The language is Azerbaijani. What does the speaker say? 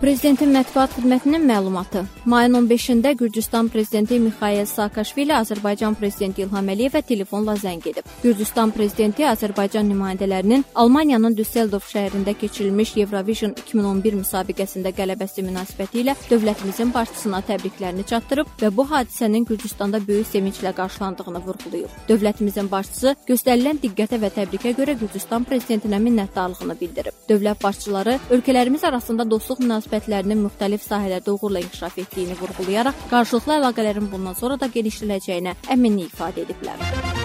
Prezidentin mətbuat xidmətinin məlumatı. Mayın 15-də Gürcüstan prezidenti Mixail Saakashvili Azərbaycan prezidenti İlham Əliyevə telefonla zəng edib. Gürcüstan prezidenti Azərbaycan nümayəndələrinin Almaniyanın Düsseldorf şəhərində keçirilmiş Eurovision 2011 müsabiqəsində qələbəsi münasibətilə dövlətimizin başçısına təbriklərini çatdırıb və bu hadisənin Gürcüstanda böyük sevinclə qarşılandığını vurğulayıb. Dövlətimizin başçısı göstərilən diqqətə və təbrikə görə Gürcüstan prezidentinə minnətdarlığını bildirib. Dövlət başçıları ölkələrimiz arasında dostluq münasibətlərinin müxtəlif sahələrdə uğurla inkişaf etdiyini vurğulayaraq qarşılıqlı əlaqələrin bundan sonra da genişlənəcəyinə əminlik ifadə ediblər.